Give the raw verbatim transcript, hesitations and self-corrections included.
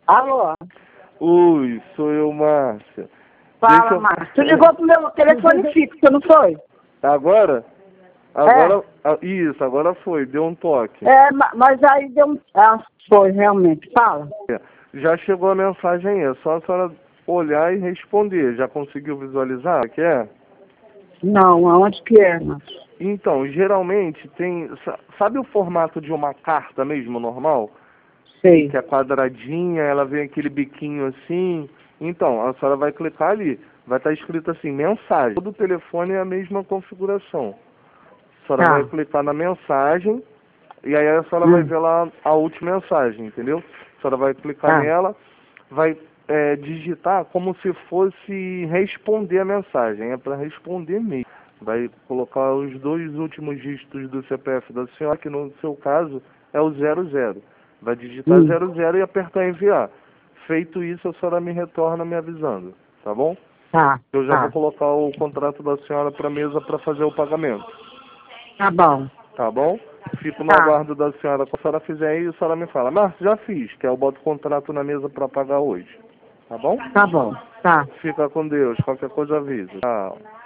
Alô? Oi, sou eu, Márcia. Fala, eu... Márcia. Tu ligou pro meu telefone fixo, não foi? Agora? Agora, é. Isso, agora foi, deu um toque. É, mas aí deu um... Ah, foi, realmente. Fala. Já chegou a mensagem aí, é só a senhora olhar e responder. Já conseguiu visualizar o que é? Não, aonde que é, Márcia? Então, geralmente tem... Sabe o formato de uma carta mesmo, normal? Sei. Que é quadradinha, ela vem aquele biquinho assim. Então, a senhora vai clicar ali. Vai estar escrito assim, mensagem. Todo telefone é a mesma configuração. A senhora Tá. vai clicar na mensagem e aí a senhora hum. vai ver lá a última mensagem, entendeu? A senhora vai clicar Tá. nela, vai é, digitar como se fosse responder a mensagem. É para responder mesmo. Vai colocar os dois últimos dígitos do C P F da senhora, que no seu caso é o zero zero. Vai digitar Hum. zero zero e apertar enviar. Feito isso, a senhora me retorna me avisando, tá bom? Tá. Eu já Tá. vou colocar o contrato da senhora para a mesa para fazer o pagamento. Tá bom. Tá bom? Fico no Tá. aguardo da senhora. Quando a senhora fizer isso, a senhora me fala. Márcio, já fiz, que eu boto o contrato na mesa para pagar hoje. Tá bom? Tá bom. Tá. Fica com Deus. Qualquer coisa avisa. Tchau.